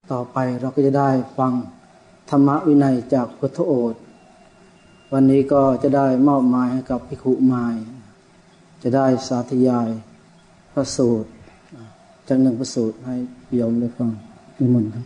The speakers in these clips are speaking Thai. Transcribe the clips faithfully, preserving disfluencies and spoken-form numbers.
ต่อไปเราก็จะได้ฟังธรรมวินัยจากพุทธโอษฐ์วันนี้ก็จะได้มอบหมายให้กับภิกขุมายจะได้สาธยายพระสูตรจากหนึ่งพระสูตรให้โยมได้ฟังนิมนต์ครับ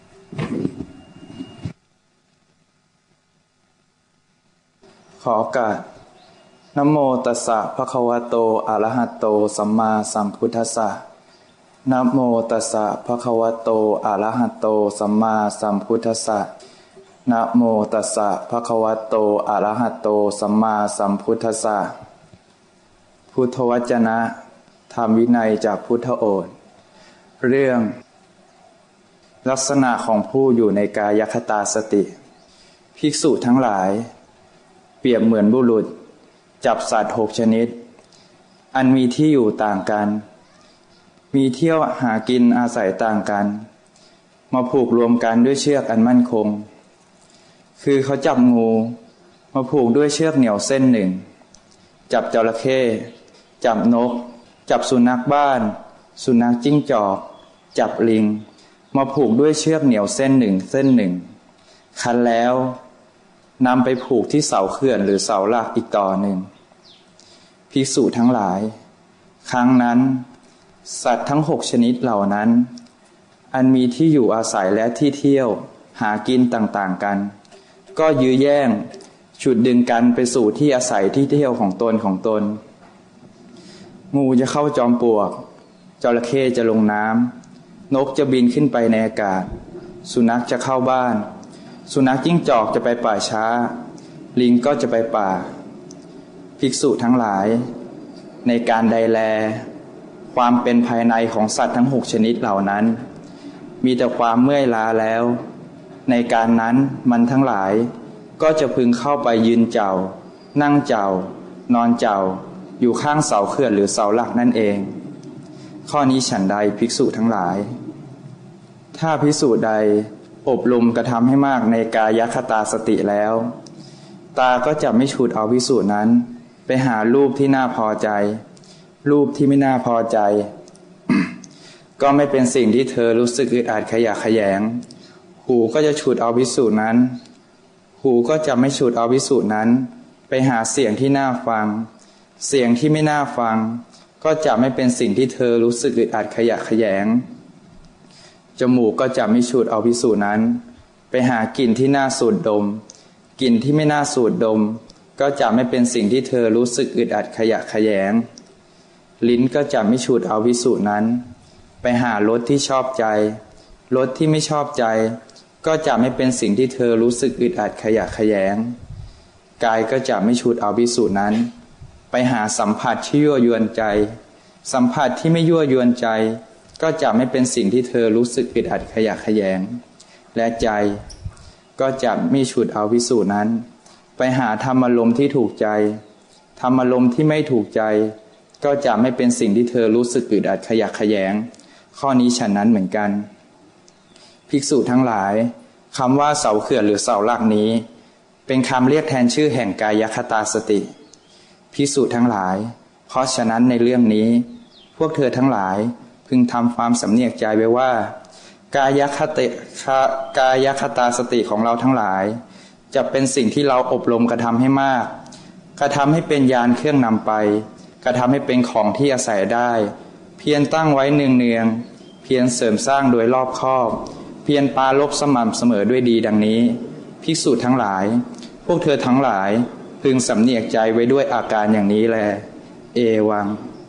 ขอโอกาสนะโมตัสสะภะคะวะโตอะระหะโตสัมมาสัมพุทธัสสะนะโมตัสสะภะคะวะโตอะระหะโตสัมมาสัมพุทธัสสะนะโมตัสสะภะคะวะโตอะระหะโตสัมมาสัมพุทธัสสะพุทธวจนะธรรมวินัยจากพุทธโอษฐ์เรื่องลักษณะของผู้อยู่ในกายคตาสติภิกษุทั้งหลายเปรียบเหมือนบุรุษจับสัตว์หกชนิดอันมีที่อยู่ต่างกันมีเที่ยวหากินอาศัยต่างกันมาผูกรวมกันด้วยเชือกอันมั่นคงคือเขาจับงูมาผูกด้วยเชือกเหนียวเส้นหนึ่งจับจระเข้จับนกจับสุนัขบ้านสุนัขจิ้งจอกจับลิงมาผูกด้วยเชือกเหนียวเส้นหนึ่งเส้นหนึ่งคันแล้วนำไปผูกที่เสาเขื่อนหรือเสาหลักอีกต่อหนึ่งภิกษุทั้งหลายครั้งนั้นสัตว์ทั้งหกชนิดเหล่านั้นอันมีที่อยู่อาศัยและที่เที่ยวหากินต่างๆกันก็ยื้อแย่งฉุดดึงกันไปสู่ที่อาศัยที่เที่ยวของตนของตนงูจะเข้าจอมปลวกจระเข้จะลงน้ำนกจะบินขึ้นไปในอากาศสุนัขจะเข้าบ้านสุนัขจิ้งจอกจะไปป่าช้าลิงก็จะไปป่าภิกษุทั้งหลายในการใดแลความเป็นภายในของสัตว์ทั้งหกชนิดเหล่านั้นมีแต่ความเมื่อยล้าแล้วในการนั้นมันทั้งหลายก็จะพึงเข้าไปยืนเจ้านั่งเจ้านอนเจ้าอยู่ข้างเสาเขื่อนหรือเสาหลักนั่นเองข้อนี้ฉันใดภิกษุทั้งหลายถ้าภิกษุใดอบรมกระทำให้มากในกายคตาสติแล้วตาก็จะไม่ฉุดเอาภิกษุนั้นไปหารูปที่น่าพอใจรูปที่ไม่น่าพอใจ ก็ไม่เป็นสิ่งที่เธอรู้สึกอึดอัดขยะแขยงหูก็จะฉุดเอาภิกษุนั้นหูก็จะไม่ฉุดเอาภิกษุนั้นไปหาเสียงที่น่าฟังเสียงที่ไม่น่าฟังก็จะไม่เป็นสิ่งที่เธอรู้สึกอึดอัดขยะแขยงจมูกก็จะไม่ฉุดเอาภิกษุนั้นไปหากลิ่นที่น่าสูดดมกลิ่นที่ไม่น่าสูดดมก็จะไม่เป็นสิ่งที่เธอรู้สึกอึดอัดขยะแขยงลิ้นก็จะไม่ฉุดเอาภิกษุนั้นไปหารสที่ชอบใจรสที่ไม่ชอบใจก็จะไม่เป็นสิ่งที่เธอรู้สึกอึดอัดขยะแขยงกายก็จะไม่ฉุดเอาภิกษุนั้นไปหาสัมผัสที่ยั่วยวนใจสัมผัสที่ไม่ยั่วยวนใจก็จะไม่เป็นสิ่งที่เธอรู้สึกอึดอัดขยะแขยงและใจก็จะไม่ฉุดเอาภิกษุนั้นไปหาธรรมารมณ์ที่ถูกใจธรรมารมณ์ที่ไม่ถูกใจก็จะไม่เป็นสิ่งที่เธอรู้สึกอึดอัดขยะแขยงข้อนี้ฉันนั้นเหมือนกันภิกษุทั้งหลายคำว่าเสาเขื่อนหรือเสาหลักนี้เป็นคำเรียกแทนชื่อแห่งกายคตาสติภิกษุทั้งหลายเพราะฉะนั้นในเรื่องนี้พวกเธอทั้งหลายพึงทำความสำเนียกใจไว้ว่ากายคติกายคตาสติของเราทั้งหลายจะเป็นสิ่งที่เราอบรมกระทำให้มากกระทำให้เป็นยานเครื่องนำไปกระทำให้เป็นของที่อาศัยได้เพียรตั้งไว้เนืองๆเพียรเสริมสร้างโดยรอบคอบเพียรปรารภสม่ำเสมอด้วยดีดังนี้ภิกษุทั้งหลายพวกเธอทั้งหลายพึงสำเนียกใจไว้ด้วยอาการอย่างนี้แลเอวัง